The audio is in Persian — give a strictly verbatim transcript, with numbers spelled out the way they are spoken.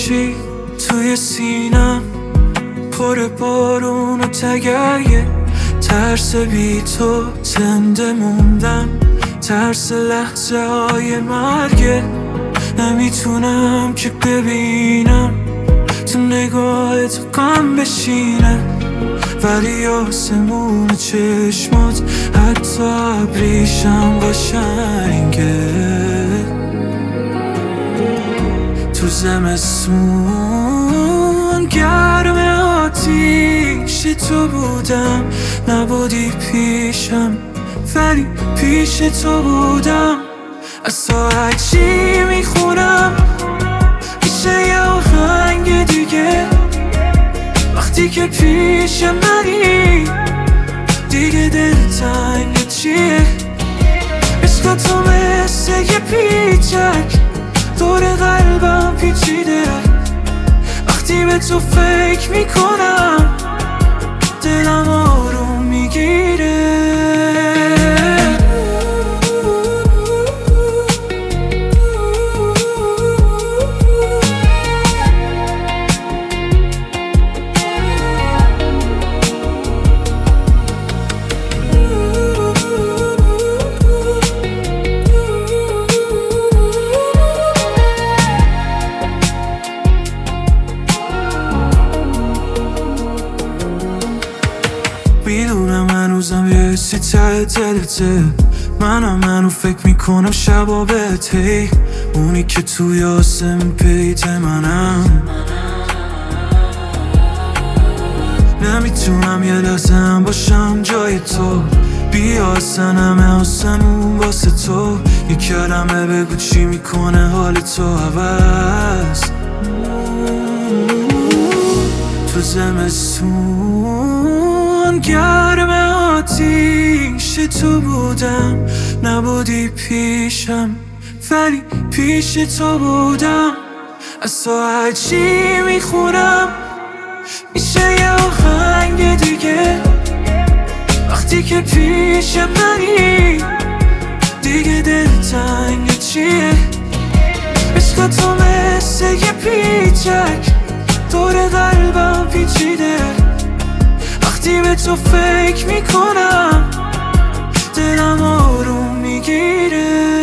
باشی توی سینم، پر بارون و تگرگه، ترس بی تو زنده موندم، ترس لحظه های مرگه. نمیتونم که ببینم تو نگاهت غم بشینه، ولی آسمون چشمات حتی ابریشم قشنگه. تو زمستون گرم آتیش تو بودم، نبودی پیشم ولی پیش تو بودم. از تو هرچی میخونم میشه یه آهنگ دیگه، وقتی که پیش منی دیگه دلتنگ چیه؟ عشق تو مثل یه پیچک دور قلبم پیچیده، وقتی به تو فکر میکنم دلم آروم میگیره. میدونم هنوزم یه حسی ته دلته، منم منو فکر میکنم شبا بهت، اونی که توی آسمون پیت منم. نمیتونم یه لحظه هم باشم جای تو، بیا اصلا همه آسمون واسه تو. یه کلمه بگو چی میکنه حال تو عوض. تو زمستون گرم آتیش تو بودم، نبودی پیشم ولی پیش تو بودم. از تو هرچی میخونم میشه یه آهنگ دیگه، وقتی که پیش منی دیگه دلتنگ چیه؟ عشق تو مثل یه پیچک دور قلبم پیچیده، وقتی به تو فکر میکنم دلم آروم میگیره.